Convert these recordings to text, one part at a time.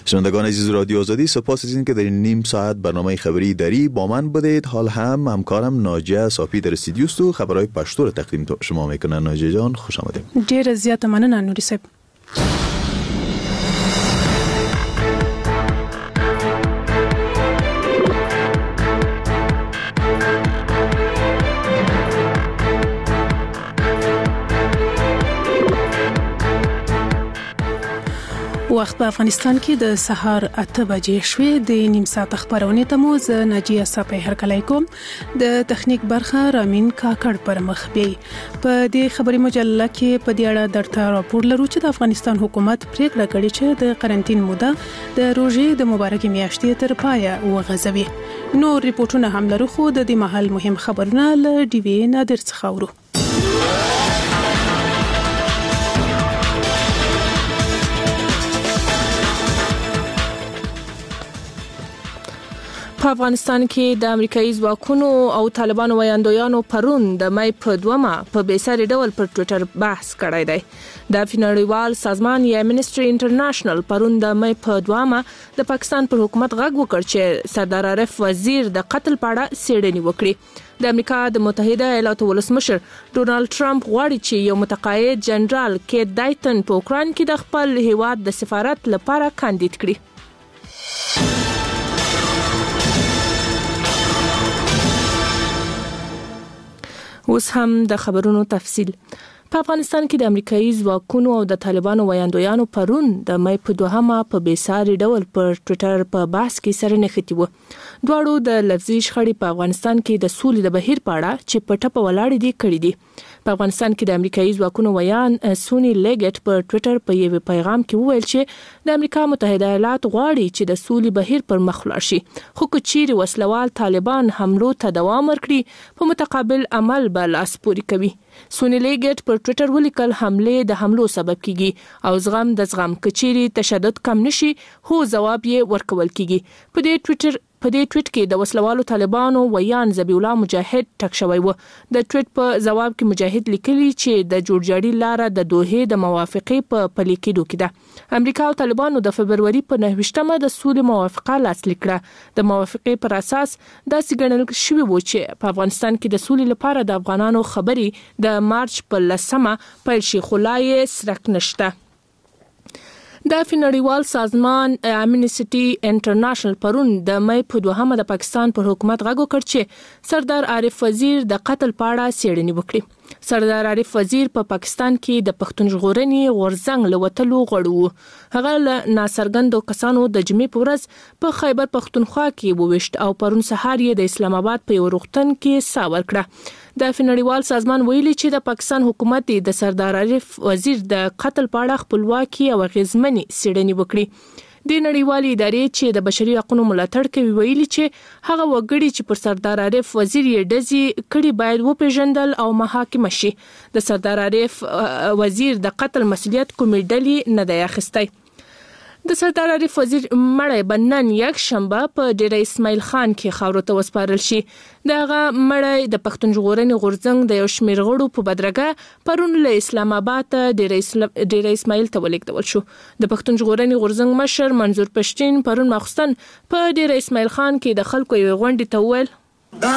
شنوندگان عزیز رادیو آزادی، سپاس از اینکه در این نیم ساعت برنامه خبری دری با من بودید. حال هم همکارم ناجیه صافی در استودیو است و خبرهای پشتو رو تقدیم شما میکنه. ناجیه جان خوش آمدید. ډیر زیات مننه نوري صاحب. وخت په افغانستان کې د سهار 8 بجې شوې. د نیم ساعت خبرونه ته مو زه ناجیه صافی هرکلی کوم. د تخنیک برخه رامین کاکړ پر مخ بي. په دې خبري مجله کې په دې اړه درته راپور لرو چې د افغانستان حکومت پریکړه کړې چې د قرنټین موده د روزې د مبارکې میاشتې تر پایه وغځوي. نو ریپورتونه هم لرو، خو د دې مهال مهم خبرونه له ډي وی نادر څخه اورو. په افغانستان کې د امریکایي ځواکونو او طالبانو ویاندویانو پرون د مې په 2 په بیساري ډول پر ټوئیټر بحث کړی دی. د نړیوال سازمان یا امنسټي انټرنیشنل پرون د مې په 2 د پاکستان پر حکومت غږ وکړ چې سردار عارف وزیر د قتل په اړه څېړنې وکړي. د امریکا د متحده ایالاتو ولسمشر ډونالد ټرمپ غواړي چې یو متقاعد جنرال کیت دایټن په اوکران کې د خپل هیواد د سفارت لپاره کاندید کړي. اوس هم د خبرونو تفصیل. په افغانستان کې د امریکایي ځواکونو او د طالبانو ویاندویانو پرون د مې په 2 په بیساري ډول پر ټوئیټر په بحث کې سره نښتي وو. دواړو د لفظي شخړې په افغانستان کې د سولې د بهیر په اړه چې په ټپه ولاړ دي کړي دي. په افغانستان کې د امریکایي ځواکونو ویان سونی لیګټ په ټوئیټر په یو پیغام کې وویل چې د امریکا متحده ایالات غواړي چې د سولې بهیر پر مخ لاړ شي، خو که چیرې وسلوال طالبان حملو ته دوام ورکړي په متقابل عمل به لاس پورې کوي. سونی لیګټ پر ټوئیټر ولیکل حمله د حملو سبب کیږي او زغم د زغم، که چیرې تشدد کم نشي هو جواب یې ورکول کیږي. په دې ټویټ کې د وسلوالو طالبانو ویان ذبیح الله مجاهد ټک شوی و. د ټویټ په جواب کې مجاهد لیکلي چې د جوړجاړي لاره د دوحې د موافقې په پلي کېدو کې ده. امریکا او طالبانو د فبروري په 9 د سولې موافقه لاسلیک کړه. د موافقې پر اساس داسې ګڼل شوی و چې په افغانستان کې د سولې لپاره د افغانانو خبرې د مارچ په 10 پیل شي، خو لا یې سرک نشته. د نړیوال سازمان امنسټي انټرنیشنل پرون د مې په 2 د پاکستان پر حکومت غږ وکړ چې سردار عارف وزیر د قتل په اړه څېړنې وکړي. سردار عارف وزیر په پاکستان کې د پښتون ژغورنې غورځنګ له وتلو غړو و. هغه له ناڅرګندو کسانو د جمعې په ورځ په خیبر پښتونخوا کې وویشت او پرون سهار یې د اسلام آباد په یو روغتون کې ساه ورکړه. د نړیوال سازمان ویلي چې د پاکستان حکومت د سردار عارف وزیر د قتل په اړه خپلواکي او اغیزمنې څېړنې وکړي. د نړیوالې ادارې چې د بشري حقوقو ملاتړ کوي ویلي چې هغه وګړي چې پر سردار عارف وزیر یې ډزې کړي باید وپیژندل او محاکمه شي. د سردار عارف وزیر د قتل مسؤلیت کومې ډلې نه دی اخیستی. د سردار عارف وزیر مړی به نن یک شنبه په ډیره اسماعیل خان کې خاورو ته وسپارل شي. دغه مړی د پښتون ژغورنې غورځنګ د یو شمېر غړو په بدرګه پرون له اسلام آباد ته ډیره اسماعیل ته ولېږدول شو. د پښتون ژغورنې غورځنګ مشر منظور پښتین پرون ماخوستن په ډیره اسماعیل خان کې د خلکو یو غونډې ته وویل دا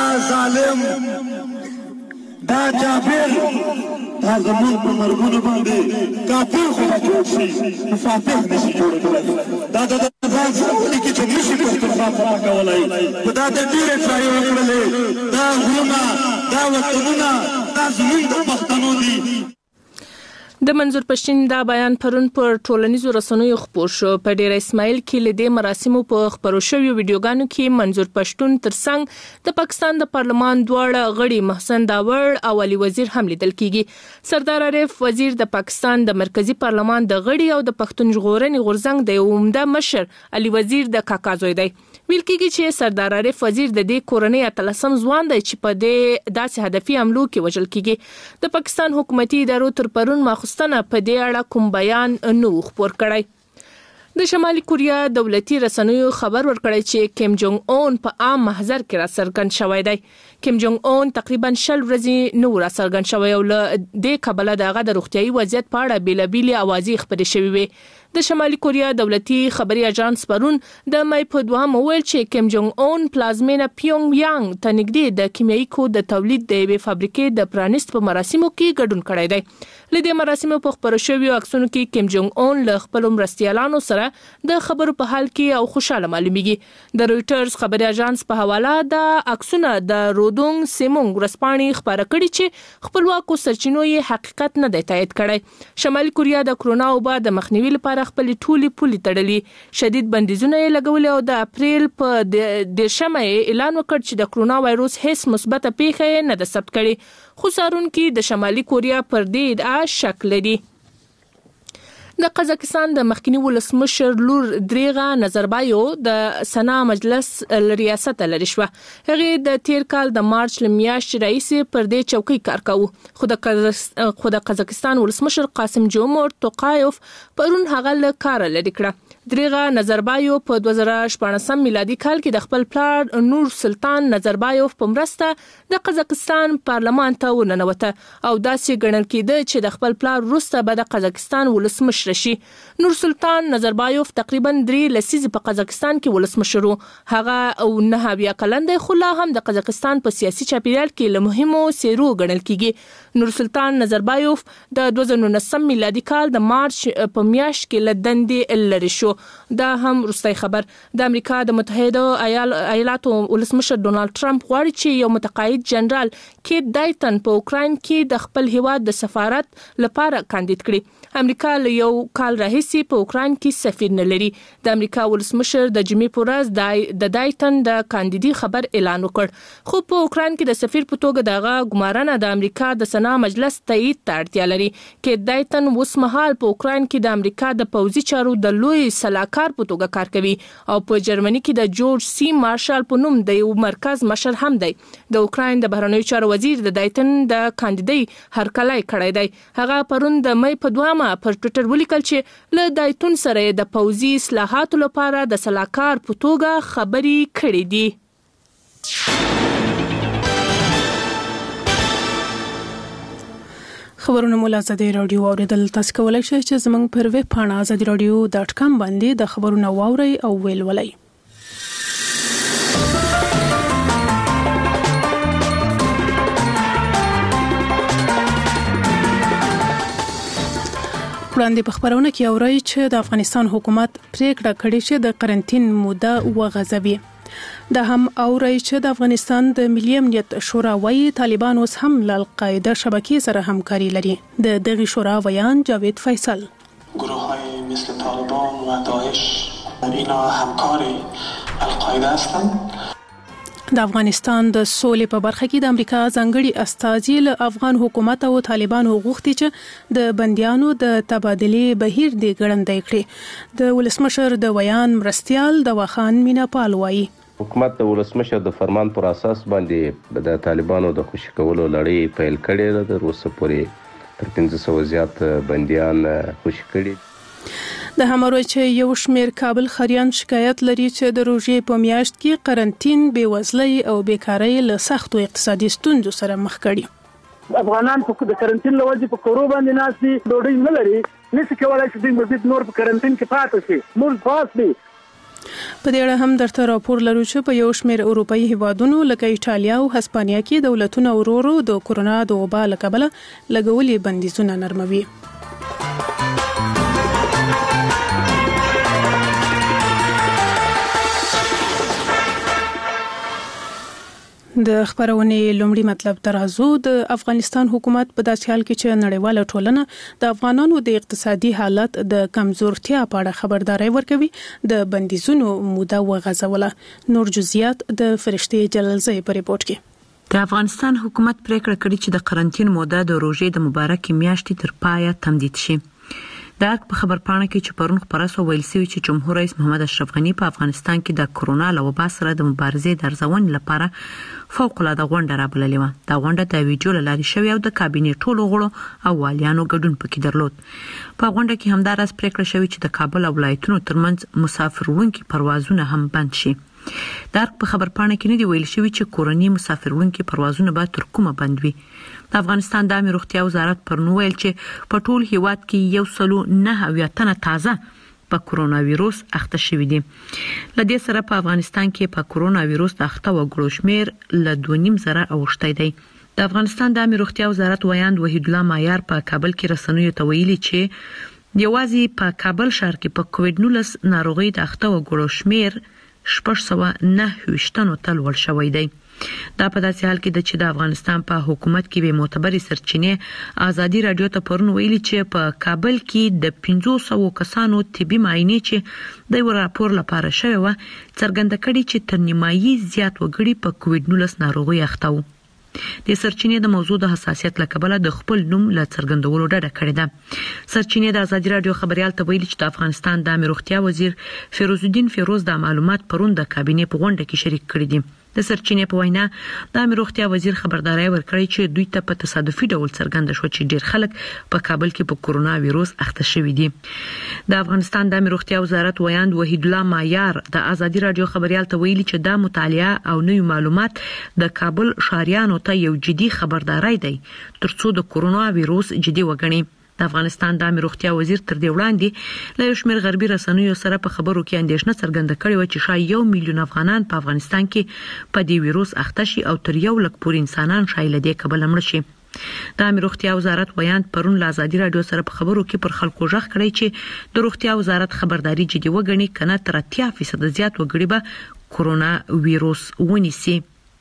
ظالم دا جابر دا زمون په مرګونو باندې کافر خو جوړ شي مفاتيح نشي جوړولای. دا د ځانونه کې چې نشي پښتونخوا کولای په دا د ډیره ځای وکړلې. دا غرونه دا وطنونه دا زمون د پښتنو دي. د منظور پښتین دا بیان پرون پر ټولنیزو رسنیو خپور شو. په ډیره اسماعیل کې لدې مراسمو په خبرو شویو ویډیوګانو کې منظور پښتون ترڅنګ د پاکستان د پارلمان دواړه غړي محسن داور او علي وزیر هم لیدل کیږي. سردار عارف وزیر د پاکستان د مرکزی پارلمان د غړي او د پښتون ژغورنې غورځنګ د عمده مشر علي وزیر د کاکا زوی دی. ویل کیږي چې سردار عارف وزیر د دې کورنۍ اتلسم ځوان دی چې په دې داسې هدفي حملو کې وژل کیږي. د پاکستان حکومتي ادارو تر پرون ماخوستنه په دې اړه کوم بیان نه خپور کړی. د شمالي کوریا دولتي رسنیو خبر ورکړی چې کیم جونګ اون په عام محضر کې را څرګند شوی دی. کیم جونګ اون تقریبا 10 ورځې نو را څرګند شوی او له دې کبله دغه د روغتيایي وضعیت په اړه بیلابیلي اوازې خبرې شوې وي. د شمالي کوریا دولتي خبري اژانس پرون د مې په 2 ویل چې کیم جونګ اون پلازمینه پیونګ یانګ ته نږدې د کیمیاوي کود د تولید د یوې فابریکې د پرانیست په مراسمو کې ګډون کړی دی. لدې مراسمو په خبرو شویو عکسونو کې کیم جونګ اون له خپل مرستیالانو سره د خبرو په حال کې او خوشاله معلومیږي. د رويټرز خبري اژانس په حواله د عکسونه د رودونګ سیمونګ ورسپانې خبره کړې چې خپلواکو سرچینو یې حقیقت نه دی تایید کړی. شمالي کوریا د کرونا وبا د مخنیوي لپاره خپل ټولي پولي تړلي شدید بندیزونه یې لګولي او د اپریل په 10 اعلان وکړ چې د کرونا وایروس هیڅ مثبت پیښه نه ده ثبت کړې. خو څارونکو د شمالي کوریا پر دې ادعا شک لري. د قزاقستان د مخکنی ولسمشر لور دریغه نظربایو د سنا مجلس ریاست لري شو. هغه د تیر کال د مارچ لمیاشتې رئیس پر دې چوکۍ کار کاوه. خو د قزاقستان ولسمشر قاسم جومرت توقایف پرون هغه له کار لري کړه. دریغه نظربایو په 2014 میلادي کال کې د خپل پلار نور سلطان نظربایو په مرسته د قزاقستان پارلمان ته وننوته او داسې ګڼل کېده چې د خپل پلار وروسته به د قزاقستان ولسمشر شي. نور سلطان نظربایو تقریبا 3 لسیزې په قزاقستان کې ولسمشر و. هغه او 9 کلن دی خو لا هم د قزاقستان په سیاسي چاپیریال کې له مهمو څیرو ګڼل کېږي. نور سلطان نظربایو د 2019 میلادي کال د مارچ په میاشت کې له دندې لري شو. دا هم وروستي خبر. د امریکا د متحده ایالاتو ولسمشر ډونالد ټرمپ غواړي چې یو متقاعد جنرال کیت دایتن په اوکراین کې د خپل هیواد د سفارت لپاره کاندید کړي. امریکا له یو کال راهیسې په اوکراین کې سفیر نه لري. د امریکا ولسمشر د جمعې په ورځ د دایتن د کاندیدي خبر اعلان وکړ. خو په اوکراین کې د سفیر په توګه دغه ګمارنه د امریکا د سنا مجلس تایید ته اړتیا لري. کیت دایتن اوس مهال په اوکراین کې د امریکا د پوځي چارو د لوی سلاکار په توګه کار کوي او په جرمني کې د جورج سی مارشال په نوم د یو مرکز مشر هم دی. د اوکراین د بهرنیو چارو وزیر د دایتن د کاندیدي هرکلی کړی دی. هغه پرون د مې په 2 پر ټوئیټر ولیکل چې له دایتن سره د پوځي اصلاحاتو لپاره د سلاکار په توګه خبري کړې دي. خبرونه مو له ازادي رادیو اوریدل. تاسو کولای شئ چې زموږ پر ویب پاڼه azadiradio.com باندې د خبرونو واورئ او ولولئ. وړاندې په خبرونه کې اورئ چې د افغانستان حکومت پریکړه کړې چې د قرنټین موده وغځوي. دا هم اورئ چې د افغانستان د ملي امنیت شورا وايي طالبان اوس هم له القاعده شبکې سره همکاري لري. د دغه شورا ویان جاوید فیصل. گروه‌های مثل طالبان و داعش اینا همکار القاعده هستند. د افغانستان د سولې په برخه کې د امریکا ځانګړي استازي له افغان حکومت او طالبانو غوښتي چې د بنديانو د تبادلې بهیر دی ګړندې کړي. د ولسمشر د ویان مرستيال د وخان میناپال وایي حکومت د ولسمشر د فرمان پر اساس باندې د طالبانو د خوشی کولو لړۍ پیل کړې ده. تر اوسه پورې تر 1500 زیات بنديان خوشی کړي. د همروي چې یو شمیر کابل خریان شکایت لري چې د روژې په میاشت کې قرنټین بیوزلۍ او بیکارۍ له سختو اقتصادي ستونزو سره مخ کړي. افغانان په د قرنټین لوجې په کورو باندې ناسي ډوډۍ نه لري. نشي کولای چې دوی مزید نور په قرنټین کې پاتې شي. موږ خاص دي. په دې اړه هم درته راپور لرو چې په یو شمیر اروپאי هیوادونو لکه ایټالیا او هسپانیا کې دولتونه ورورو د کورونا د وبا له کبله لګولې بندیزونه نرموي. د خبرونه لومړی مطلب ترازو د افغانستان حکومت په داسې حال کې چې نړیواله ټولنه د افغانانو د اقتصادي حالت د کمزورتیا په اړه خبرداري ورکوي د بندیزونو موده وغځوله. نور جزئیات د فرشتي جلالزئی په ریپورت کې. د افغانستان حکومت پریکړه کړې چې د قرنټین موده د روژې د مبارکې میاشتې تر پایه تمدید شي. د په خبر پاڼه کې چې پرون خبره سو ویل سوي چې جمهور رئیس محمد اشرف غنی په افغانستان کې د کرونا له وبا سره د مبارزې د ارزونې لپاره فوق العاده غونډه رابللې و. دا غونډه د ویډیو لاري شوی او د کابینې ټولو غړو او والیانو ګډون پکې درلود. په غونډه کې همدارس پریکړه شوې چې د کابل او ولایتونو ترمنځ مسافر وړونکي پروازونه هم بند شي. دا په خبر پاڼه کې نه دی ویل شوی چې کورنۍ مسافر وړونکي پروازونه به تر کومه بند وي. د افغانستان د امنیت روغتیا وزارت پرنو ویل چې په ټول هیواد کې 109 تنه تازه په کرونا وایروس اخته شوې دي. لدې سره په افغانستان کې په کرونا وایروس اخته وګړو شمیر ل 2.5 اوښتی دی. د افغانستان د عامه روغتیا وزارت ویاند وحید الله مایار په کابل کې رسنیو ته ویلي چې یوازې په کابل ښار کې په کووډ-19 ناروغي د اخته وګړو شمیر 629 ته لوړ شوی دی. دا په داسې حال کې د چې د افغانستان په حکومت کې به معتبري سرچینې ازادي رادیو ته پرون ویلي چې په کابل کې د 500 کسانو طبي معاینې چې د یو راپور لپاره شوی و څرګنده کړي چې تر نیمایي زیات وګړي په کووډ-19 ناروغي اخته وو. د سرچینې د موضوع د حساسیت لکبله د خپل نوم له څرګندولو ډډه کړې ده. سرچینې د ازادي رادیو خبريال ته ویلي چې د افغانستان د عامه روغتیا وزیر فیروز الدین فیروز د معلومات پرون د کابینې په غونډه کې شریک کړي دي. د سرچینې په وینا د عامه روغتیا وزیر خبرداري ورکړی چې دوی ته په تصادفي ډول څرګنده شو چې ډیر خلک په کابل کې په کرونا وایروس اخته شوي دي. د افغانستان د عامه روغتیا وزارت ویاند وحید الله مایار د ازادي رادیو خبريال ته ویلي چې دا مطالعه او نوې معلومات د کابل ښاریانو ته یو جدي خبرداري دی ترڅو د کرونا وایروس جدي وګڼي. د افغانستان د عامه روغتیا وزیر تر دې وړاندې له یو شمېر غربي رسنیو سره په خبرو کې اندېښنه څرګنده کړې و چې شاید 1 میلیون افغانان په افغانستان کې په دې وایروس اخته شي او تر 1 لک پورې انسانان شاید له دې کبله مړ شي. د عامه روغتیا وزارت ویاند پرون له ازادي رادیو سره په خبرو کې پر خلکو ژغ کړی چې د روغتیا وزارت خبرداري جدي وګڼي کنه تر 80% زیات وګړي به کرونا وایروس ونیسي.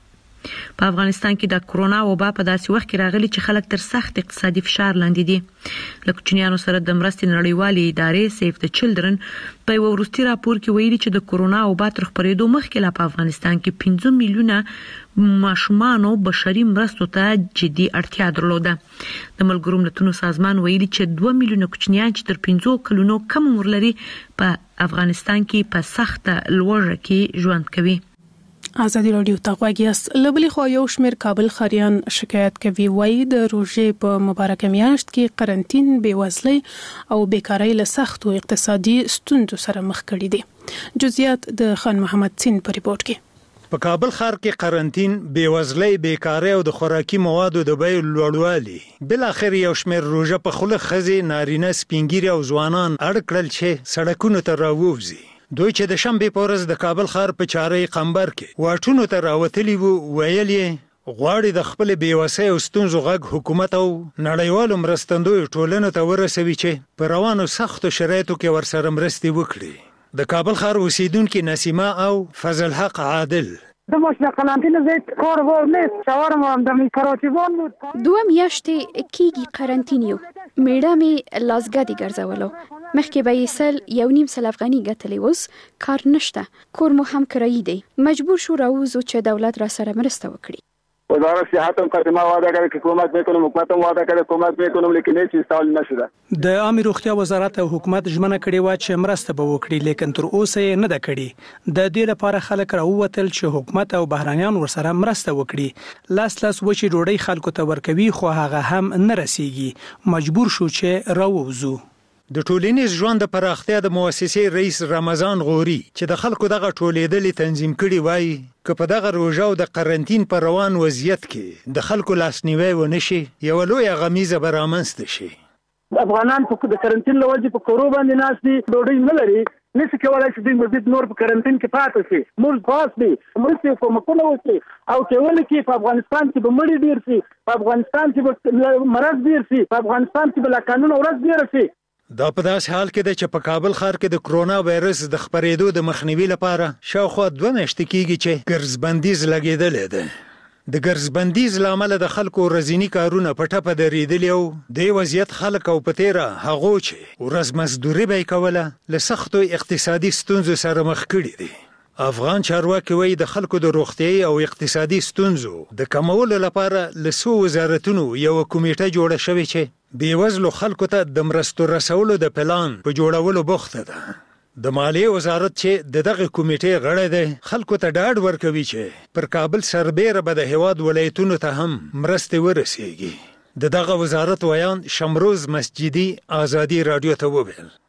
په افغانستان کې د کرونا وبا په داسې وخت کې راغلي چې خلک تر سخت اقتصادي فشار لاندې دي. له کوچنیانو سره د مرستې نړیوالې ادارې سیف د چلډرن په یو وروستي راپور کې ویلي چې د کرونا وبا تر خپرېدو مخکې لا په افغانستان کې 15 میلیونه ماشومان بشري مرستو ته جدي اړتیا درلوده. د ملګرو ملتونو سازمان ویلي چې 2 میلیونه کوچنیان چې تر 15 کلونو کم عمر لري په افغانستان کې په سخته لوږه کې ژوند کوي. ازادي رادیو ته غواګیاست. لبلي خو یو شمېر کابل خاریان شکایت کوي وایي د روژې په مبارکه میاشت کې قرنټین بیوزلۍ او بیکارۍ له سختو اقتصادي ستونزو سره مخ کړي دي. جزئیات د خان محمد سین په ریپورت کې. په کابل ښار کې قرنټین بیوزلۍ بیکارۍ او د خوراکي موادو د بیو لوړوالي بل اخر یو شمېر روژه په خوله خزي نارینه سپینګیري او ځوانان اړ کړل چې سړکونو ته راووځي. دوی چې د شنبې په ورځ د کابل ښار په چارې قمبر کې واټونو ته راوتلي وو ویل یې غواړي د خپل بیوسۍ او ستونزو غږ حکومت او نړیوالو مرستندویو ټولنو ته ورسوي چې په روانو سختو شرایطو کې ورسره مرستې وکړي. د کابل ښار اوسیدونکو نسیمه او فضل حق عادل د ماشنا قرنټین زیات کار وو نه شاورم هم د میکروچیوان 2 میاشتې کیږي قرنټین یو میډه می لازګادي ګرځولو مخکې به یې 1.5 افغاني ګټلې اوس کار نشته کور مو هم کرایي دی مجبور شو راوځو چې دولت را سره مرسته وکړي. وزارت صحت هم قدمه وعده کړې چې حکومت میکنم حکومت هم وعده کړې حکومت میکنم لیکن هیڅ استعمال نشده. د عامه روغتیا وزارت او حکومت ژمنه کړې و چې مرسته به وکړي لیکن تر اوسه یې نه ده کړې. د دې لپاره خلک راووتل چې حکومت او بهرانيان ورسره مرسته وکړي. لاس وچی ډوډۍ خلکو ته ورکوي خو هغه هم نه رسیږي. مجبور شو چې راووځو. د ټولنیز ژوند د پراختیا د مؤسسې رئیس رمضان غوري چې د خلکو دغه ټولېدلې تنظیم کړي وای که په دغه روژه او د قرنټین پر روان وضعیت کې د خلکو لاسنیوي ونشي یو لوی غمیزه به رامنځته شي. افغانان په د قرنټین لوجه په کورو باندې ناس دي ډوډۍ نه لري نشي کولای چې دوی مزید نور په قرنټین کې پاتې شي. موږ خاص دي موږ په مکونه وکړي او چې ولې کې په افغانستان کې به مړي ډیر شي په افغانستان کې به مرض ډیر شي په افغانستان کې به لا قانون ورځ ډیر شي. دا په داس حال کې د چې په کابل ښار کې د کرونا وایرس د خپرېدو د مخنیوي لپاره شاوخوا 2 میاشتې کېږي چې ګرځبندیز لګېدلې ده. د ګرځبندیز لامل د خلکو ورځنی کارونه په ټپه درېدلي او د وضعیت خلک او په تیره هغو چې ورځ مزدوري به کوله له سختو اقتصادي ستونزو سره مخ کړي دي. افغان چارواکي وایي د خلکو د روغتیايي او اقتصادي ستونزو د کمولو لپاره له څو وزارتونو یو کمیټه جوړه شوې چې بیوزلو خلکو ته د مرستو رسولو د پلان په جوړولو بوخته ده. د مالیې وزارت چې دغه کمیټې غړی دی خلکو ته ډاډ ورکوي چې پر کابل سربېره به د هیواد ولایتونو ته هم مرستې ورسیږي. دغه وزارت ویان شمروز مسجدي ازادي رادیو ته وویل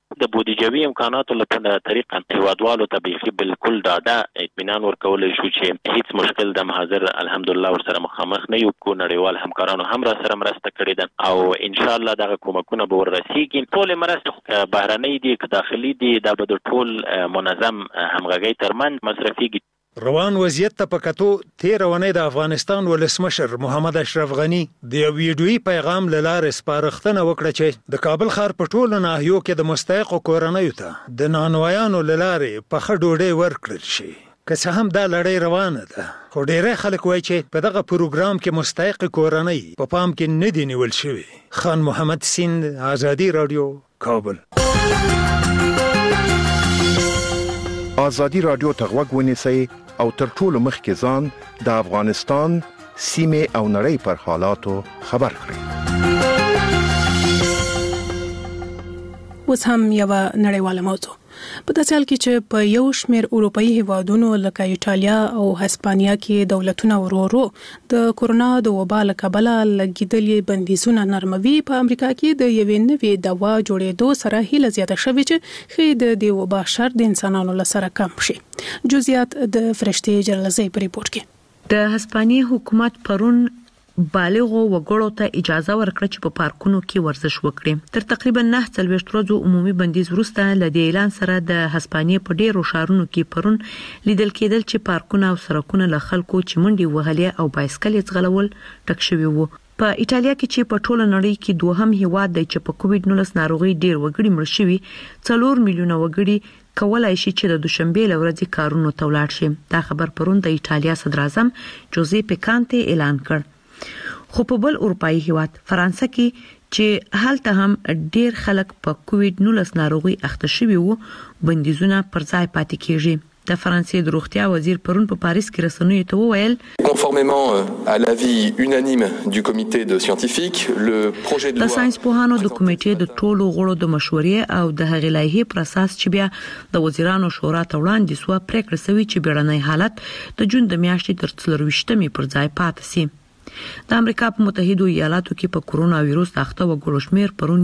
د بودیجوي امکاناتو له طریقه هیوادوالو ته به بالکل ډاډه اطمینان ورکول شو چې هیڅ مشکل د حاضر الحمدلله ورسره مخامخ نه یو، کو نړیوال همکارانو هم را سره مرسته کړې ده او ان شاء الله دغه کومکونه به ورسیږي. ټول مرسته بهرنۍ دي که داخلي دي، دا به د ټول منظم همغږي ترمن مصرفيږي. روان وضعیت ته په کتو تیر ونې د افغانستان ولسمشر محمد اشرف غنی د یو ویډیویي پیغام له لارې سپارښتنه وکړه چې د کابل ښار په ټولو ناحیو کې د مستحقو کورنیو ته د نانوایانو له لارې پخه ډوډۍ ورکړل شي. که څه هم دا لړۍ روانه ده، خو ډېری خلک وایي چې په دغه پروګرام کې مستحق کورنۍ په پام کې نه دي نیول شوي. خان محمد سیند، آزادي رادیو، کابل. آزادي رادیو ته غوږ ونیسئ او تر ټولو مخکې ځان د افغانستان سیمې او نړۍ پر حالاتو خبر کړئ. اوس هم یو نړیواله موضوع په داسې حال کې چې په یو شمېر اروپایي هیوادونو لکه ایټالیا او هسپانیا کې دولتونه ورو د کورونا د وبا له کبله لګیدلې بندیزونه نرموي، په امریکا کې د یوې نوې دوا جوړېدو سره هیله زیاته شوې چې ښایي د دې وبا شر د انسانانو له سره کم شي. جزئیات د فرشتې جلالزۍ په ریپورت کې. د هسپانیا حکومت پرون بالغو وګړو ته اجازه ورکړه چې په پارکونو کې ورزش وکړي. تر تقریبا 9 ورځو عمومي بندیز وروسته له دې اعلان سره د هسپانیا په ډیرو ښارونو کې پرون لیدل کېدل چې پارکونه او سړکونه له خلکو چې منډې وهلې او بایسکل ځغلول ټک شوي وو. په ایټالیا کې چې په ټوله نړۍ کې دوهم هیواد دی چې په کووډ-19 ناروغي ډیر وګړي مړ شوي، 4 میلیونه وګړي کولای شي چې د دوشنبه لورځي کارونو ته ولاړ شي. دا خبر پرون د ایټالیا صدر اعظم جوزیپه کانته اعلان کړ. خو په بل اروپایي هیواد فرانسه کې چې هلته هم ډیر خلک په کووډ-19 ناروغي اخته شوي وو، بندیزونه پر ځای پاتې کیږي. د فرانسې د روغتیا وزیر پرون په پاریس کې رسنیو ته وویل conformément à l'avis unanime du comité de scientifiques le projet de loi د ساينس پوهانو د کمیټې د ټولو غړو د مشورې او د هغې لایحې پر اساس چې بیا د وزیرانو شورا ته وړاندې سو پریکړه شوې چې بیړنی حالت د جون د میاشتې تر 24 پر ځای پاتې شي. د امریکا په متحده ایالاتو کې په کورونا وایروس اخته وګړو شمیر پرون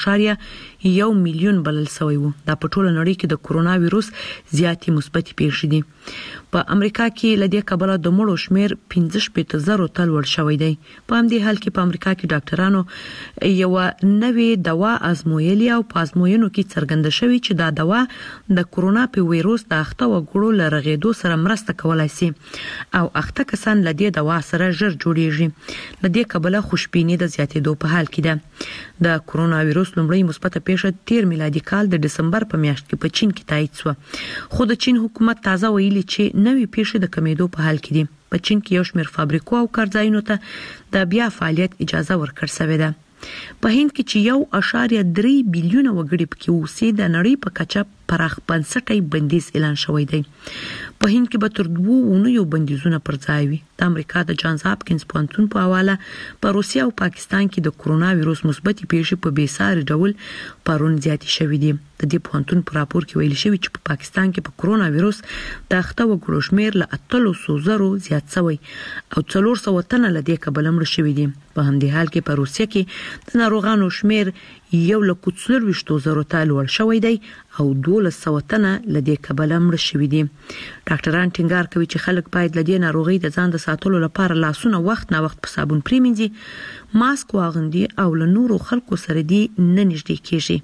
1.1 میلیون بلل شوی وو. دا په ټوله نړۍ کې د کورونا وایروس زیاتې مثبت پیښې دي. په امریکا کې لدې کبله د مړو شمیر 15,000 ته لوړ شوی دی. په همدې حال کې په امریکا کې ډاکټرانو یو نوې دوا ازمویلې او په ازموینو کې څرګنده شوی چې دا دوا د کورونا په وایروس د اخته وګړو لرغېدو سره مرسته کولای شي او اخته کسان لدې دوا سره ژر جوړیږي. لدې کبله خوشبیني د زیاتېدو په حال کې ده. د کورونا وایروس لومړی مثبته پیښه 13 میلادي کال د دسمبر په میاشت کې په چین کې تایید شو، خو د چین حکومت تازه ویلي چې نوې پیښې د کمیدو په حال کې دي. په چین کې یو شمېر فابریکو او کارځایونو ته د بیا فعالیت اجازه ورکړل شوې ده. په هند کې چې 1.3 بلیونه وګړي پکې اوسي، د نړۍ په کچه پراخ بنسټي بندیز اعلان شوی دی. په هند کې به تر 2 اونیو بندیزونه پر ځای وي. د امریکا د جانز هاپکینز پوهنتون په حواله په روسیا او پاکستان کې د کورونا وایروس مثبت پیښې په بیساري ډول پرون زیاتې شوې دي. د دې پوهنتون په راپور کې ویل شوی چې په پاکستان کې په کورونا وایروس د اخته وګړو شمیر له 800 زیات شوی او 400 تنه له دې کبله مړ شوي دي. په همدې حال کې په روسیا کې د ناروغانو شمیر 1,40,000 ته لوړ شوی دی او 1200 تنه له دې کبله مړ شوي دي. ډاکټران ټینګار کوي چې خلک باید له دې ناروغي د ځان د ساتلو لپاره لاسونه وخت نه وخت په صابون پریمنځي، ماسک واغوندي او له نورو خلکو سره دې نه نږدې کیږي.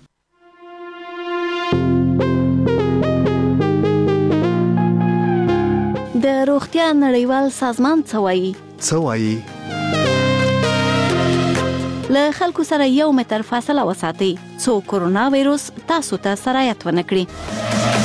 د روغتیا نړیوال سازمان څه وایي؟ له خلکو سره 1 متر فاصله وساتئ څو کورونا وایروس تاسو ته سرایت ونه کړي.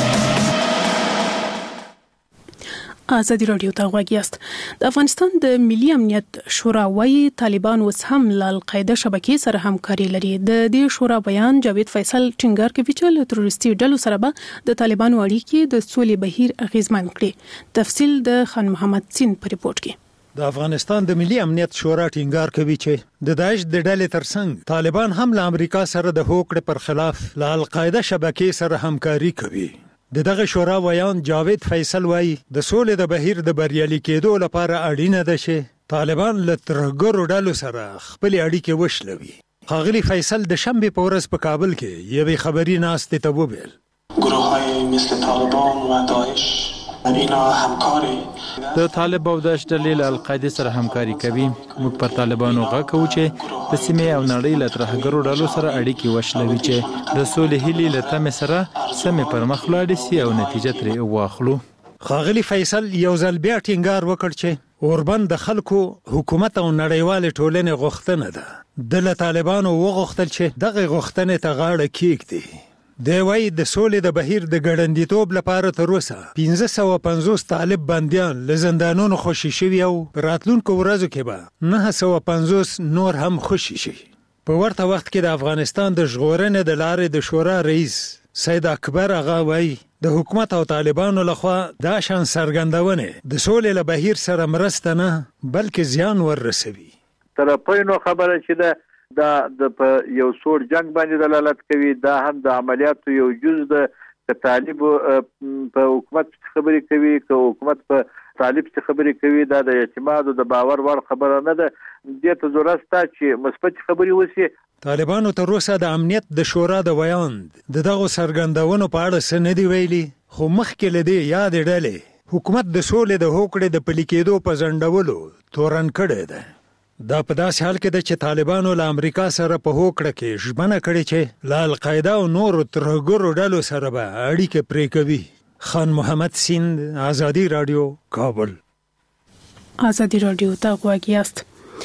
آزادي رادیو ته غوږ یاست. د افغانستان د ملي امنیت شورا وايي طالبان اوس هم له القاعده شبکې سره همکاري لري. د دې شورا بیان جاوید فیصل ټینګار کوي چې له تروریستي ډلو سره به د طالبانو اړیکې د سولې بهیر اغیزمن کړي. تفصیل د خان محمد سین په ریپورت کې. د افغانستان د ملي امنیت شورا ټینګار کوي چې د داعش د ډلې ترڅنګ طالبان هم له امریکا سره د هوکړې پر خلاف له القاعده شبکې سره همکاري کوي. دغه شورا ویان جاوید فیصل وایي د سولې د بهیر د بریالي کېدو لپاره اړینه ده چې طالبان له ترهګرو ډلو سره خپل اړیکې وشلوي. ښاغلي فیصل د شنبې په ورځ په کابل کې یوې خبري ناستې ته وویل گروه‌های مثل طالبان و داعش اینا همکاری د طالب او داعش ډلې له القاعده سره همکاري کوي. موږ پر طالبانو غږ کوو چې د سیمې او نړۍ له ترهګرو ډلو سره اړیکې وشلوي چې د سولې هیلې له تمې سره سمې پر مخ لاړې سي او نتیجه ترې واخلو. ښاغلي فیصل یو ځل بیا ټینګار وکړ چې اوربند د خلکو حکومت او نړیوال ټولنې غوښتنه ده. د له طالبانو وغوښتل چې دغه غوښتنې ته غاړه کېږدي. دی وایي د سولې د بهیر د ګړندیتوب لپاره تر اوسه 1550 طالب بندیان له زندانونو خوشي شوي او په راتلونکو ورځو کې به 950 نور هم خوشي شي. په ورته وخت کې د افغانستان د ژغورنې د لارې د شورا رئیس سید اکبر آغا وایي د حکومت او طالبانو لخوا دا شان څرګندونې د سولې له بهیر سره مرسته نه بلکې زیان ورسوي. طرفینو خبره چې ده دا د یو سوړ جنگ باندې دلالت کوي. دا هم د عملیاتو یو جز د طالب په حکومت خبرې کوي که حکومت په طالب څخه خبرې کوي. دا د اعتماد او د باور وړ خبره نه ده. دې ته ضرورت شته چې مثبت خبرې وشي. طالبانو تر اوسه د امنیت د شورا د ویاند دغه څرګندونو په اړه څه نه دی ویلي، خو مخکې له دې یادې ډلې حکومت د سولې د هوکړې د پلي کېدو په ځنډولو تورن کړی ده. دا په داسې حال کې ده چې طالبانو له امریکا سره په هوکړه کې ژمنه کړې چې له القاعده او نورو ترهګرو ډلو سره به اړیکې پرې کوي. خان محمد سیند، آزادي رادیو، کابل. آزادي رادیو ته غوږ یاست.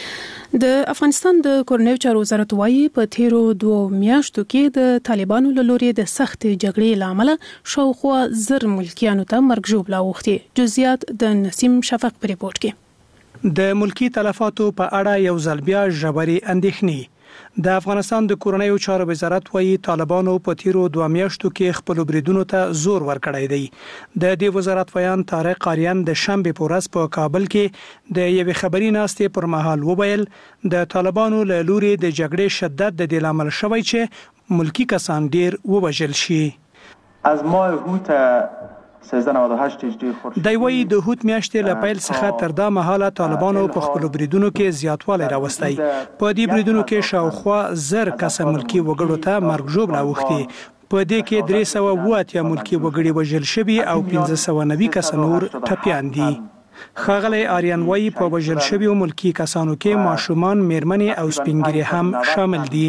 د افغانستان د کورنیو چارو وزارت وايي په تیرو 2 میاشتو کې د طالبانو له لوري د سخت جګړې لامل شاوخوا 1000 ملکیانو ته مرګ ژوبله اوښتې. جزئیات د نسیم شفق په ریپورت کې. د ملکی تلفاتو په اړه یو ځل بیا ژورې اندېښنې. د افغانستان د کورنیو چارو وزارت وايي طالبانو په تیرو 2 میاشتو کې خپل بریدونو ته زور ورکړی دی. د دې وزارت ویان طارق آریان د شنبې په ورځ په کابل کې د یوې خبري ناستې پر مهال وویل د طالبانو له لوري د جګړې شدت د دې لامل شوی چې ملکی کسان ډیر ووژل شي. از ماه هوت 1398 دی وایي د هوت میاشتې له پیل څخه تر دا مهاله طالبانو په خپل بریدونو کې زیاتوالی راوستی. په دې بریدونو کې شاوخوا 1000 کسه ملکی وګړو ته مرګ ژوبله اوښتې. په دې کې 380 ملکی وګړي وژل شوي او 1590 کسه نور ټپیان دي. ښاغلی آریان وایي په وژل شویو ملکی کسانو کې ماشومان، میرمنې او سپینګیري هم شامل دي.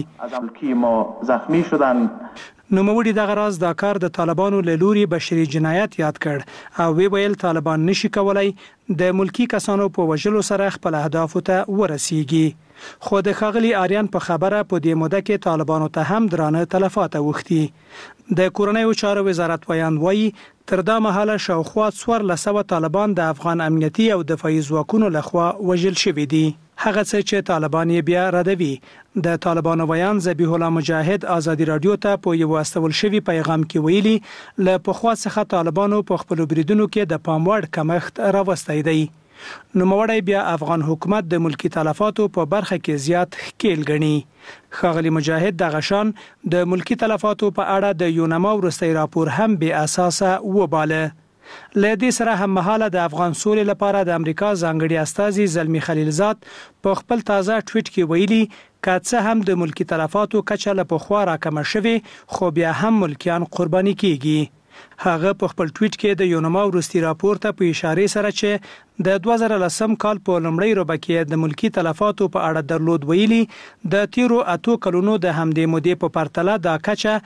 زخمی شدن. نوموړي دغه راز دا کار د طالبانو له لوري بشري جنایت یاد کړ او وی ویل طالبان نشي کولای د ملکی کسانو په وژلو سره خپل اهداف ته ورسیږي. خو د ښاغلي آریان په خبره په دې موده کې طالبانو ته هم درانه تلفات اوښتي. د کورنیو چارو وزارت ویان وایي تر دا مهاله شاوخوا 1400 طالبان د افغان امنیتي او دفاعي ځواکونو لخوا وژل شوي دي. هغه څه چې طالبان یې بیا ردوي. د طالبانو ویان ذبیح الله مجاهد آزادي رادیو ته په یو استول شوی پیغام کې ویلي له پخوا څخه طالبانو په خپل بریدونو کې د پام وړ کمښت راوستی دی. نوموړی بیا افغان حکومت د ملکی تلفاتو په برخه کې زیات ښکیل ګڼي. ښاغلي مجاهد د غشان د ملکی تلفاتو په اړه د یونما وروستی راپور هم بې اساسه وباله. له دې سره هم مهاله د افغان سولې لپاره د امریکا ځانګړي استازي زلمی خلیلزاد په خپل تازه ټویټ کې ویلي که څه هم د ملکی تلفاتو کچه له پخوا راکمه شوې خو بیا هم ملکیان قرباني کیږي. هغه په خپل ټویټ کې د یونما وروستي راپور ته په اشاره سره چې د 2010 کال په لومړۍ روبه کې د ملکی تلفاتو په اړه درلود ویلي د تیرو 8 کلونو د همدې مودې په پرتله دا کچه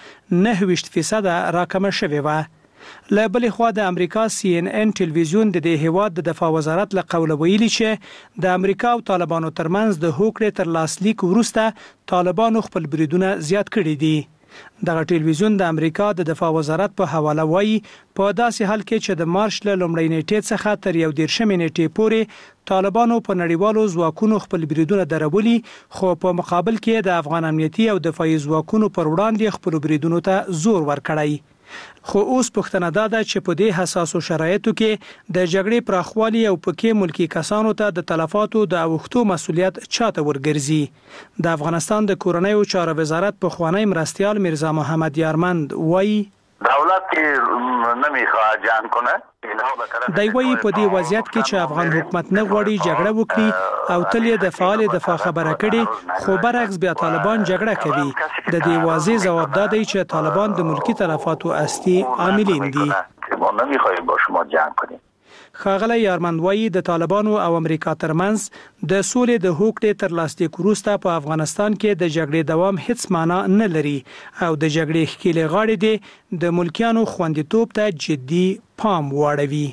9% راکمه شوې و. له بلې خوا د امریکا CNN ټلویزیون د دې هیواد د دفاع وزارت له قوله ویلي چې د امریکا او طالبانو ترمنځ د هوکړې تر لاسلیک وروسته طالبانو خپل بریدونه زیات کړي دي. دغه ټلویزیون د امریکا د دفاع وزارت په حواله وایي په داسې حال کې چې د مارچ له لومړۍ نیټې څخه تر 11 نیټې پورې طالبانو په نړیوالو ځواکونو خپل بریدونه درولي خو په مقابل کې د افغان امنیتي او دفاعي ځواکونو پر وړاندې خپل بریدونو ته زور ورکړی. خو اوس پوښتنه ده چې په دې حساسو شرایطو کې د جګړې پراخوالي او پکې ملکی کسانو ته د تلفاتو د اوښتو مسولیت چاته ورګرځي. د افغانستان د کورنیو چارو وزارت په خوانی مرستيال میرزا محمد یارمند وایي دولت نمیخواد جنگ کنه. دی وایي په دې وضعیت کې چې افغان حکومت نه غواړي جګړه وکړي او تل یې د فعال دفاع خبره کړي، خو برعکس بیا طالبان جګړه کوي. د دې واضح ځواب دا دی چې طالبان د ملکی تلفاتو اصلي عاملین دي. ما نمیخوایم با شما جنگ کنیم. ښاغلی یارمند وایي د طالبانو او امریکا ترمنځ د سولې د هوکړې تر لاسلیک وروسته په افغانستان کې د جګړې دوام هیڅ معنا نه لري او د جګړې ښکېلې غاړې دې د ملکیانو خوندیتوب ته جدي پام واړوي.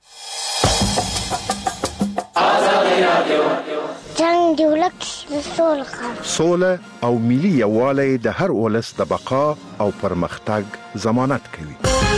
جنگ د ولک سوله او ملي یووالی د هر ولس د بقا او پرمختګ ضمانت کوي.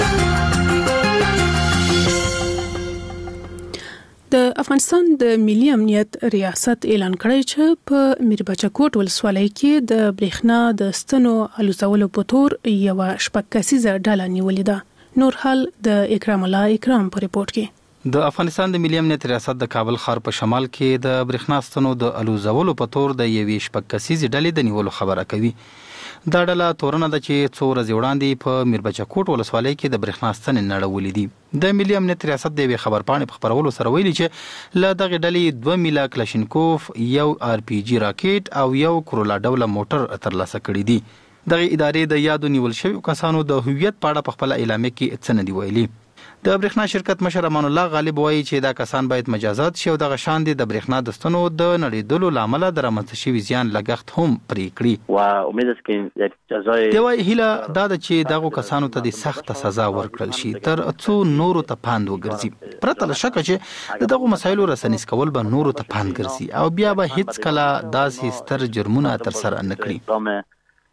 د افغانستان د ملي امنیت ریاست اعلان کړی چې په میربچه کوټ ولسوالۍ کې د برېښنا د ستنو الوزولو په تور یو شپږ کسیزه ډله نیولې ده. نور حال د اکرام الله اکرام په ریپورت کې. د افغانستان د ملي امنیت ریاست د کابل ښار په شمال کې د برېښنا ستنو د الوزولو په تور د یوې شپږ کسیزې ډلې د نیولو خبره کوي. دا ډله تورنه ده چې څو ورځې وړاندې په میربچه کوټ ولسوالۍ کې د برېښنا ستنې نړولې دي. د ملي امنیت ریاست د یوې خبرپاڼې په خپرولو سره ویلي چې له دغې ډلې 2 میله کلاشینکوف، یو RPG راکټ او یو کرولا ډوله موټر ترلاسه کړي دي. دغې ادارې د یادو نیول شویو کسانو د هویت په اړه په خپله اعلامیه کې څه نه دي ویلي. د برېښنا شرکت مشر امان الله غالب وایي چې دا کسان باید مجازات شي او دغه شان دي د برېښنا د ستنو د نړیدلو لامل د رامنځته شوي زیان لګښت هم پرې کړي. و امید است که جزای دی وایي هیله دا ده چې دغه کسانو ته د سخت سزا ورکړل شي تر څو نورو ته پاند وګرځي. پرته له شکه چې د دغه مسایلو رسنیز کول به نورو ته پاند ګرځي او بیا به هیڅ کله داسې ستر جرمونه ترسره نه کړي.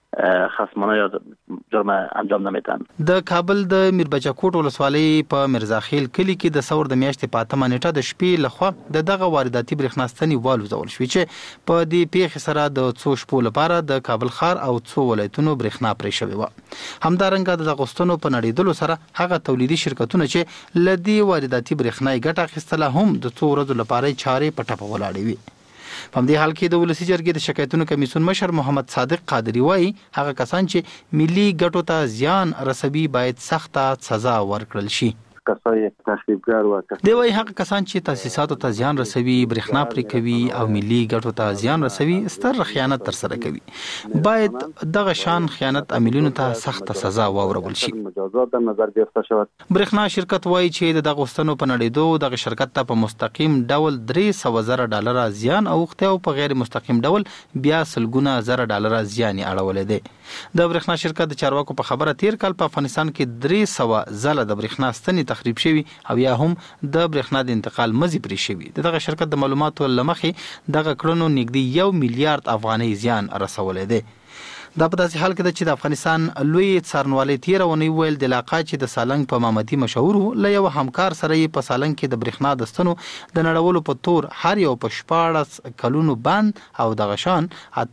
خصمانه یا جرم انجام نمیدن. د کابل د میربچه کوټ ولسوالۍ په مرزاخیل کلی کې د ثور د میاشتې په 8 نیټه د شپې لخوا د دغه وارداتي برېښنا ستنې والوزول شوې چې په دې پیښې سره د څو شپو لپاره د کابل ښار او څو ولایتونو برېښنا پرې شوې وه. همدارنګه د دغه ستنو په نړېدلو سره هغه تولیدي شرکتونه چې له دې وارداتي برېښنا یې ګټه اخیستله هم د څو ورځو لپاره چارې په ټپه ولاړې وي. په همدې حال کې د ولسي جرګې د شکایتونو کمیسیون مشر محمد صادق قادری وایي هغه کسان چې ملي ګټو ته زیان رسوي باید سخته سزا ورکړل شي. کسای تخریبګر و دی وایي هغه کسان چې تاسیساتو ته زیان رسوي، برېښنا پرې کوي او ملي ګټو ته زیان رسوي ستر خیانت ترسره کوي. باید دغه شان خیانت عاملینو ته سخته سزا واورول شي. مجازات در نظر گرفته شود. برېښنا شرکت وایي چې د دغه ستنو په نړېدو دغه شرکت ته په مستقیم ډول $300,000 زیان اوښتی او په غیر مستقیم ډول بیا سلګونه زره ډالر زیان یې اړولی دی. د برېښنا شرکت د چارواکو په خبره تیر کال په افغانستان کې 300 ځله د برېښنا ستنې تخریب شوي او یا هم د برېښنا د انتقال مزي پرې شوي. دغه شرکت د معلوماتو له مخې دغه کړنو نږدې 1 میلیارډ افغانۍ زیان رسولی دی. دا په داسې حال کې ده چې د افغانستان لوی څارنوالۍ تېره اونۍ ویل د علاقه چې د سالنګ په مامدي مشهور له یو همکار سره یې په سالنګ کې د برېښنا د ستنو د نړولو په تور هر یو په 14 کلونو بند او دغه شان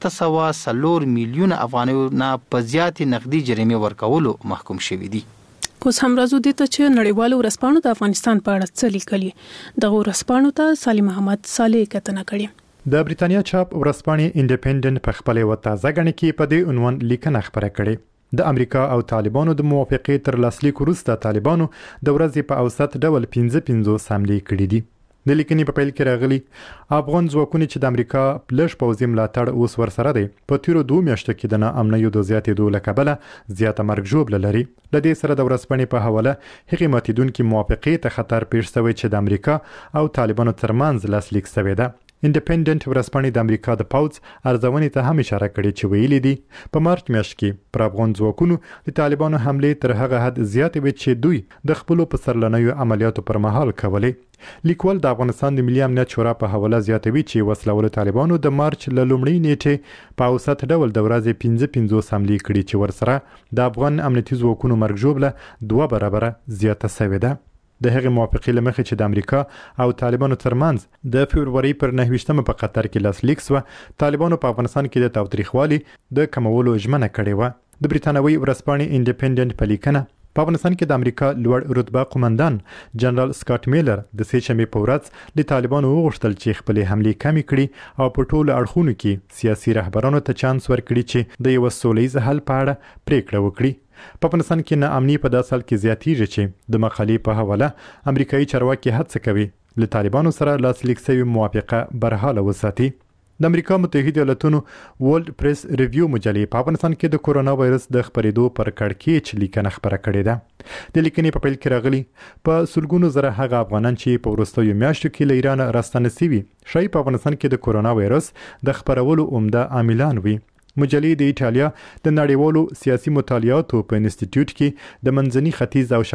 804 میلیونه افغانیو نه په زیاتې نقدي جریمې ورکولو محکوم شوي دي. اوس هم راځو دې ته چې نړیوالو ورځپاڼو د افغانستان په اړه څه لیکلي. دغه ورځپاڼو ته سالم محمد صالح کتنه کړې. د بریتانیا چاپ ورځپاڼې انډیپندنت په خپل وتازه غنې کې په دې عنوان لیکنه خبره کړې. د امریکا او طالبانو د موافقې تر لاسلیک وروسته طالبانو د ورځې په اوسط ډول 55 حملې کړې دي. د لیکنې په پیل کې راغلي افغان ځواکونه چې د امریکا پلش پوځي ملاتړ اوس ورسره دی په تیرو 2 میاشتو کې د ناامنیو د زیاتېدو له کبله زیاته مرګ ژوبله لري. له دې سره د ورځپاڼې په حواله هغې ماتېدونکې موافقې ته خطر پیښ شوی چې د امریکا او طالبانو ترمنځ لاسلیک شوی ده. انډیپندنت ورځپاڼې د امریکا د پوځ ارزونې ته هم اشاره کړې چې ویلي دي په مارچ میاشت کې پر افغان ځواکونو د طالبانو حملې تر هغه حد زیاتې وې چې دوی د خپلو پسرلنیو عملیاتو پر مهال کولې. لیکوال د افغانستان د ملي امنیت شورا په حواله زیاتوي چې وسلوالو طالبانو د مارچ له لومړۍ نیټې په اوسط ډول د ورځې 55 حملې کړي چې ورسره د افغان امنیتي ځواکونو مرګ ژوبله 2 برابره زیاته شوې ده. د هغې موافقې له مخې چې د امریکا او طالبانو ترمنځ د فبروري پر 9 په قطر کې لاسلیک شوه، طالبانو په افغانستان کې د تاوتریخوالي د کمولو ژمنه کړې وه. د بریتانوي ورځپاڼې انډیپندنت په لیکنه په افغانستان کې د امریکا لوړ رتبه قومندان جنرال سکاټ میلر د سې شنبې په ورځ د طالبانو وغوښتل چې خپلې حملې کمې کړي او په ټولو اړخونو کې سیاسي رهبرانو ته چانس ورکړي چې د یو سولیز حل په اړه پریکړه وکړي. په افغانستان کې ناامني په داسې حال کې زیاتیږي چې د مقالې په حواله امریکایي چارواکي هڅه کوي له طالبانو سره لاسلیک شوی موافقه برحاله وساتي. د امریکا متحده ایالاتونو ورلد پریس ریویو مجلې په افغانستان کې د کورونا وایرس د خپرېدو پر کړکېچ لیکنه خپره کړې ده. د لیکنې په پیل کې راغلي په سلګونو زره هغه افغانان چې په وروستیو میاشتو کې له ایران راستنه شوي شاید په افغانستان کې د کورونا وایرس د خپرولو عمده عاملان وي. مجلې د ایټالیا د نړیوالو سیاسي مطالعاتو په انسټیټیوټ کې د منځني ختیځ او